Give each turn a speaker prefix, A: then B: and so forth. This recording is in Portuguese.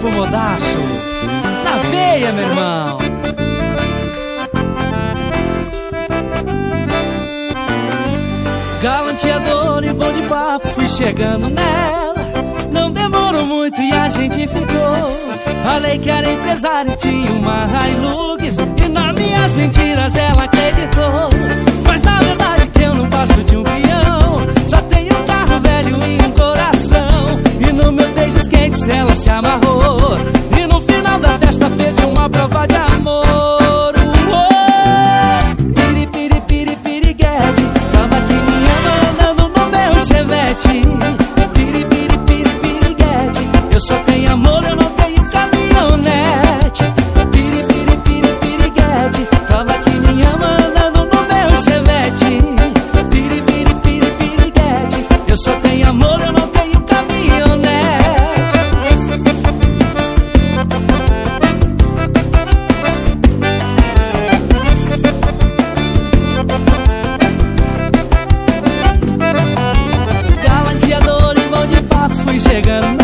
A: Grupo Modaço, na veia, meu irmão. Galanteador e bom de papo, fui chegando nela. Não demorou muito e a gente ficou. Falei que era empresário, tinha uma Hilux, e nas minhas mentiras ela acreditou. Mas na verdade que eu não passo de um peão, só tenho um carro velho e um coração. E nos meus beijos quentes ela se amarrou, e no final da festa pediu uma prova de amor. Piri, piri, piri, piriguete, tava aqui me amando no meu Chevette. Piri, piri, piri, piriguete, eu só tenho amor, eu não tenho caminhonete. Piri, piri, piri, piriguete, tava aqui me amando no meu Chevette. Piri, piri, piri, piriguete, eu só tenho amor, eu não tenho caminhonete. Galanteador e bom de papo, fui chegando